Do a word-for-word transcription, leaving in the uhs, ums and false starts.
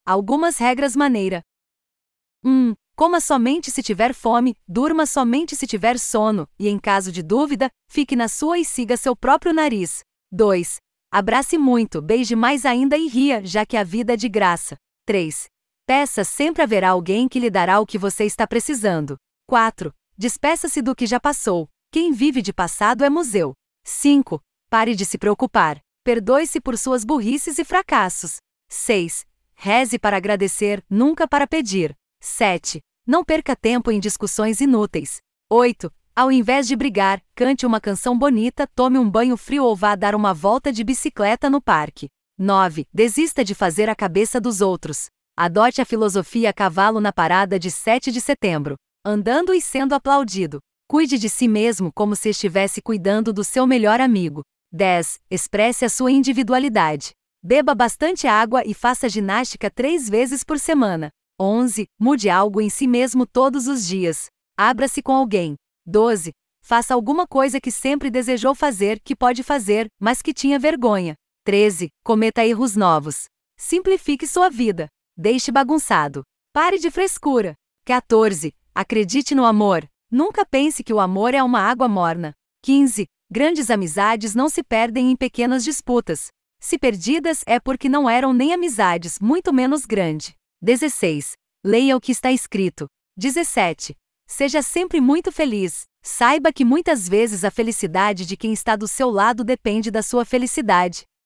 Algumas regras maneira. um. Coma somente se tiver fome, durma somente se tiver sono, e em caso de dúvida, fique na sua e siga seu próprio nariz. dois. Abrace muito, beije mais ainda e ria, já que a vida é de graça. três. Peça, sempre haverá alguém que lhe dará o que você está precisando. quatro. Despeça-se do que já passou. Quem vive de passado é museu. cinco. Pare de se preocupar. Perdoe-se por suas burrices e fracassos. seis. Reze para agradecer, nunca para pedir. sete. Não perca tempo em discussões inúteis. oito. Ao invés de brigar, cante uma canção bonita, tome um banho frio ou vá dar uma volta de bicicleta no parque. nove. Desista de fazer a cabeça dos outros. Adote a filosofia cavalo na parada de sete de setembro. Andando e sendo aplaudido. Cuide de si mesmo como se estivesse cuidando do seu melhor amigo. dez. Expresse a sua individualidade. Beba bastante água e faça ginástica três vezes por semana. onze. Mude algo em si mesmo todos os dias. Abra-se com alguém. doze. Faça alguma coisa que sempre desejou fazer, que pode fazer, mas que tinha vergonha. treze. Cometa erros novos. Simplifique sua vida. Deixe bagunçado. Pare de frescura. quatorze. Acredite no amor. Nunca pense que o amor é uma água morna. quinze. Grandes amizades não se perdem em pequenas disputas. Se perdidas é porque não eram nem amizades, muito menos grande. dezesseis. Leia o que está escrito. dezessete. Seja sempre muito feliz. Saiba que muitas vezes a felicidade de quem está do seu lado depende da sua felicidade.